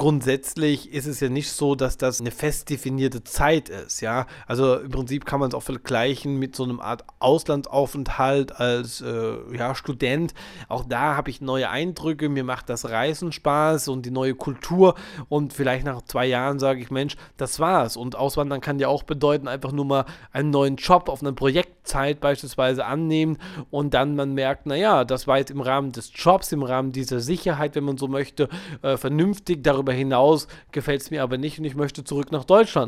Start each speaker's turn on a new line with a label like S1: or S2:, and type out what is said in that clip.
S1: grundsätzlich ist es ja nicht so, dass das eine fest definierte Zeit ist, ja. Also im Prinzip kann man es auch vergleichen mit so einem Art Auslandsaufenthalt als ja, Student. Auch da habe ich neue Eindrücke, mir macht das Reisen Spaß und die neue Kultur und vielleicht nach 2 Jahren sage ich, Mensch, das war's. Und Auswandern kann ja auch bedeuten, einfach nur mal einen neuen Job auf einer Projektzeit beispielsweise annehmen und dann man merkt, naja, das war jetzt im Rahmen des Jobs, im Rahmen dieser Sicherheit, wenn man so möchte, vernünftig. Darüber hinaus gefällt es mir aber nicht und ich möchte zurück nach Deutschland.